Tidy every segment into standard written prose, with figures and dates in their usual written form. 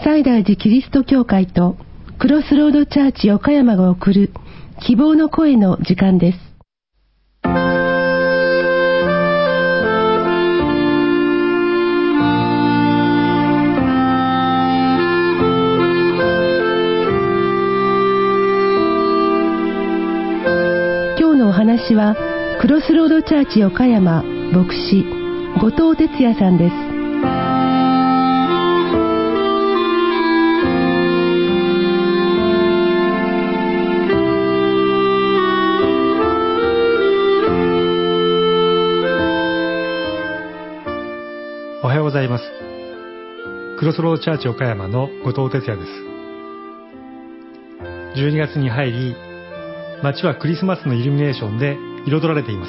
西大寺キリスト教会とクロスロードチャーチ岡山が送る希望の声の時間です。今日のお話はクロスロードチャーチ岡山牧師後藤哲也さんです。 おはようございます。クロスロードチャーチ岡山の後藤哲也です。12月に入り、街はクリスマスのイルミネーションで彩られています。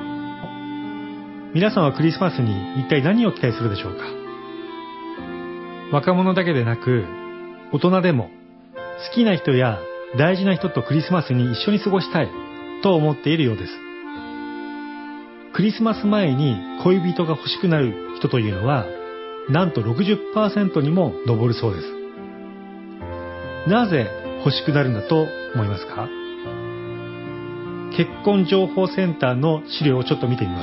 皆さんはクリスマスに一体何を期待するでしょうか。若者だけでなく、大人でも好きな人や大事な人とクリスマスに一緒に過ごしたいと思っているようです。クリスマス前に恋人が欲しくなる人というのは、なんと 60% にも上るそうです。なぜ欲しくなるんだと思いますか？結婚情報センターの資料をちょっと見てみます。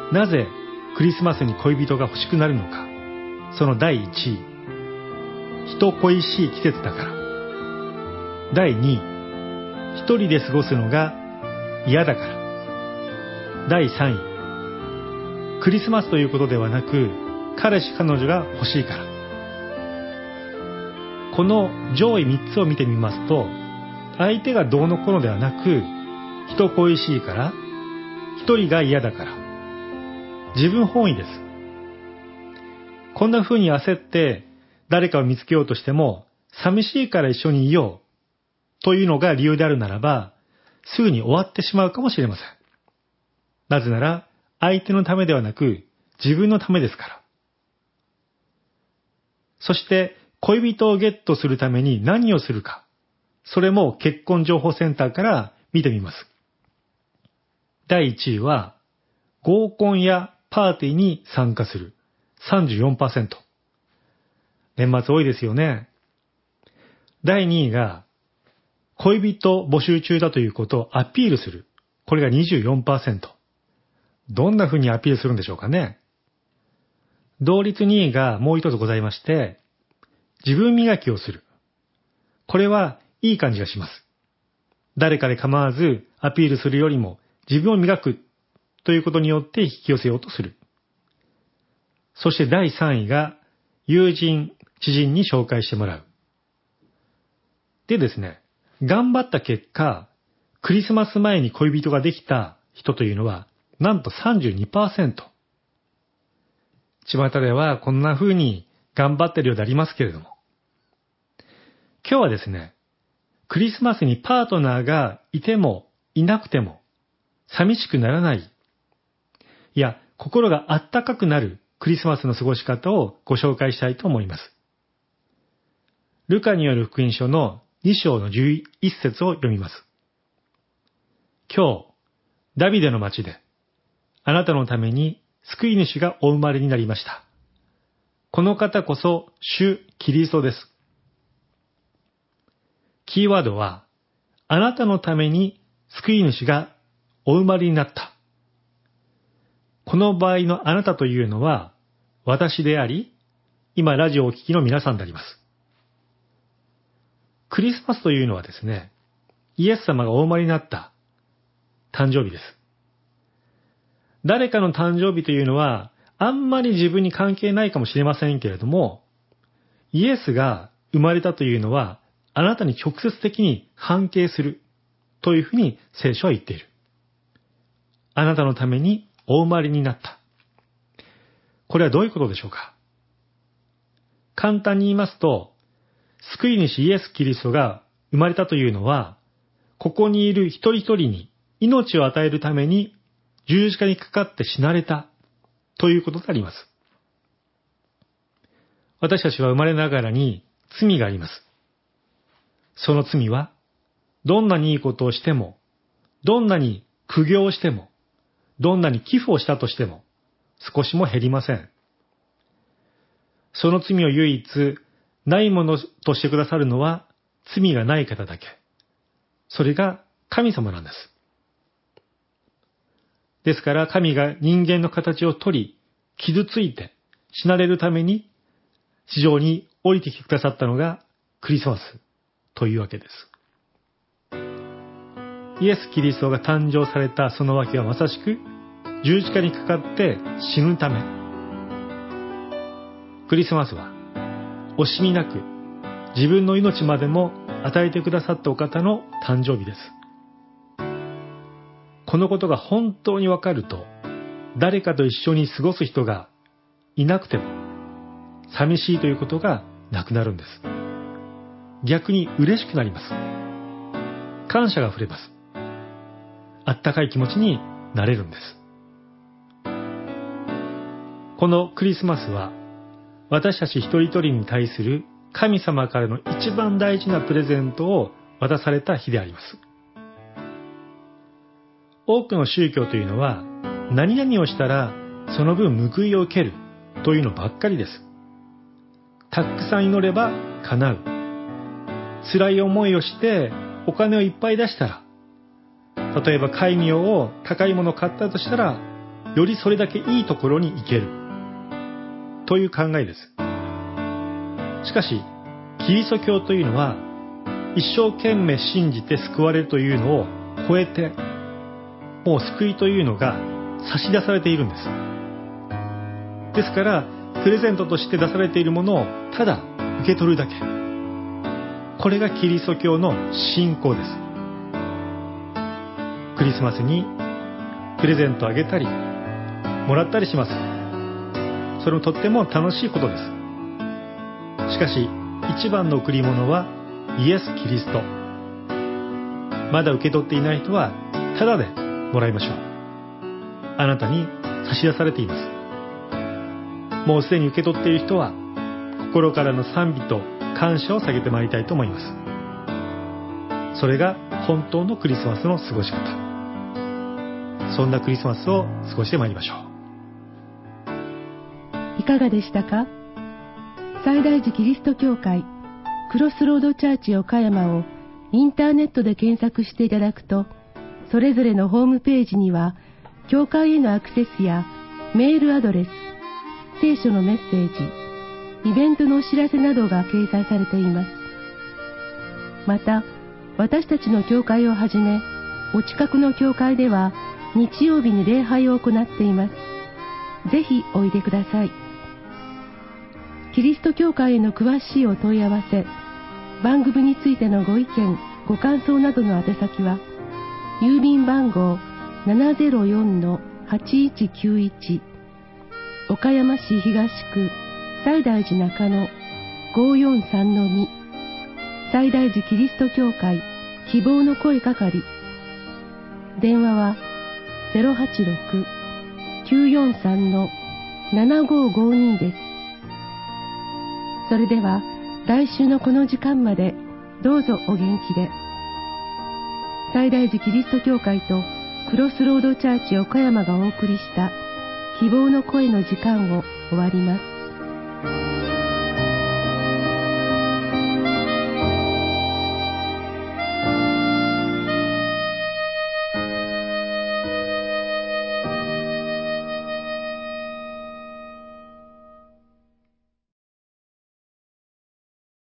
なぜクリスマスに恋人が欲しくなるのか。その第1位、人恋しい季節だから。第2位、一人で過ごすのが嫌だから。第3位、クリスマスということではなく、彼氏彼女が欲しいから。この上位3つを見てみますと、相手がどうのこうのではなく、人恋しいから、一人が嫌だから、自分本位です。こんな風に焦って誰かを見つけようとしても、寂しいから一緒にいようというのが理由であるならば、すぐに終わってしまうかもしれません。なぜなら、相手のためではなく、自分のためですから。そして、恋人をゲットするために何をするか。それも結婚情報センターから見てみます。第1位は、合コンやパーティーに参加する。34%。年末多いですよね。第2位が、恋人募集中だということをアピールする。これが 24%。どんな風にアピールするんでしょうかね。同率2位がもう一つございまして、自分磨きをする。これはいい感じがします。誰かで構わずアピールするよりも自分を磨くということによって引き寄せようとする。そして第3位が友人、知人に紹介してもらう。でですね、頑張った結果、クリスマス前に恋人ができた人というのはなんと 32%。巷ではこんな風に頑張ってるようでありますけれども。今日はですね、クリスマスにパートナーがいてもいなくても寂しくならない。いや、心があったかくなるクリスマスの過ごし方をご紹介したいと思います。ルカによる福音書の2章の11節を読みます。今日、ダビデの町で、あなたのために救い主がお生まれになりました。この方こそ主キリストです。キーワードは、あなたのために救い主がお生まれになった。この場合のあなたというのは、私であり、今ラジオをお聞きの皆さんであります。クリスマスというのはですね、イエス様がお生まれになった誕生日です。誰かの誕生日というのは、あんまり自分に関係ないかもしれませんけれども、イエスが生まれたというのは、あなたに直接的に関係するというふうに聖書は言っている。あなたのためにお生まれになった。これはどういうことでしょうか。簡単に言いますと、救い主イエス・キリストが生まれたというのは、ここにいる一人一人に命を与えるために十字架にかかって死なれたということであります。私たちは生まれながらに罪があります。その罪は、どんなにいいことをしても、どんなに苦行をしても、どんなに寄付をしたとしても、少しも減りません。その罪を唯一ないものとしてくださるのは罪がない方だけ。それが神様なんです。ですから神が人間の形をとり、傷ついて死なれるために地上に降りてきてくださったのがクリスマスというわけです。イエス・キリストが誕生されたそのわけはまさしく十字架にかかって死ぬため。クリスマスは惜しみなく自分の命までも与えてくださったお方の誕生日です。このことが本当にわかると、誰かと一緒に過ごす人がいなくても寂しいということがなくなるんです。逆に嬉しくなります。感謝が溢れます。あったかい気持ちになれるんです。このクリスマスは私たち一人一人に対する神様からの一番大事なプレゼントを渡された日であります。多くの宗教というのは何々をしたらその分報いを受けるというのばっかりです。たくさん祈れば叶う。辛い思いをしてお金をいっぱい出したら、例えば戒名を高いものを買ったとしたら、よりそれだけいいところに行ける。という考えです。しかし、キリスト教というのは、一生懸命信じて救われるというのを超えて、もう救いというのが差し出されているんです。ですから、プレゼントとして出されているものをただ受け取るだけ。これがキリスト教の信仰です。クリスマスにプレゼントをあげたり、もらったりします。それもとっても楽しいことです。しかし、一番の贈り物はイエス・キリスト。まだ受け取っていない人は、ただでもらいましょう。あなたに差し出されています。もうすでに受け取っている人は、心からの賛美と感謝を捧げてまいりたいと思います。それが本当のクリスマスの過ごし方。そんなクリスマスを過ごしてまいりましょう。いかがでしたか？西大寺キリスト教会クロスロードチャーチ岡山をインターネットで検索していただくと、それぞれのホームページには教会へのアクセスやメールアドレス、聖書のメッセージ、イベントのお知らせなどが掲載されています。また、私たちの教会をはじめ、お近くの教会では日曜日に礼拝を行っています。ぜひおいでください。キリスト教会への詳しいお問い合わせ、番組についてのご意見、ご感想などの宛先は、郵便番号 704-8191 岡山市東区西大寺中野 543-2 西大寺キリスト教会希望の声係。電話は 086-943-7552 です。それでは来週のこの時間までどうぞお元気で。西大寺キリスト教会とクロスロードチャーチ岡山がお送りした希望の声の時間を終わります。